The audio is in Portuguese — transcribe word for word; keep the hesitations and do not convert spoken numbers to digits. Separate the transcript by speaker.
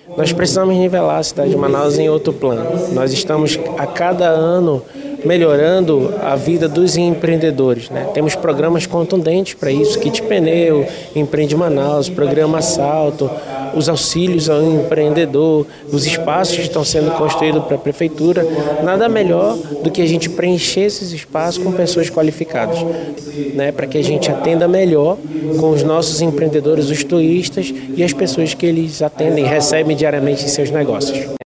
Speaker 1: Nós precisamos nivelar a cidade de Manaus em outro plano. Nós estamos a cada ano melhorando a vida dos empreendedores, né? Temos programas contundentes para isso, Kit Pneu, Empreende Manaus, Programa Assalto, os auxílios ao empreendedor, os espaços que estão sendo construídos para a prefeitura. Nada melhor do que a gente preencher esses espaços com pessoas qualificadas, né? Para que a gente atenda melhor com os nossos empreendedores, os turistas e as pessoas que eles atendem, recebem diariamente em seus negócios.